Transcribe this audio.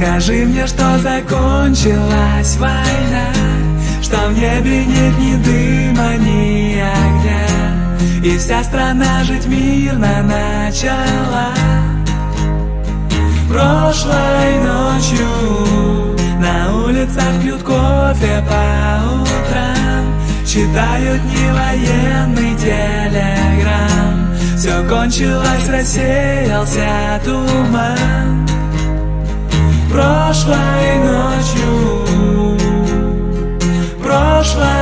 Скажи мне, что закончилась война, что в небе нет ни дыма, ни огня, и вся страна жить мирно начала. Прошлой ночью на улицах пьют кофе по утрам, читают невоенный телеграм. Все кончилось, рассеялся туман. Прошлой ночью, прошлой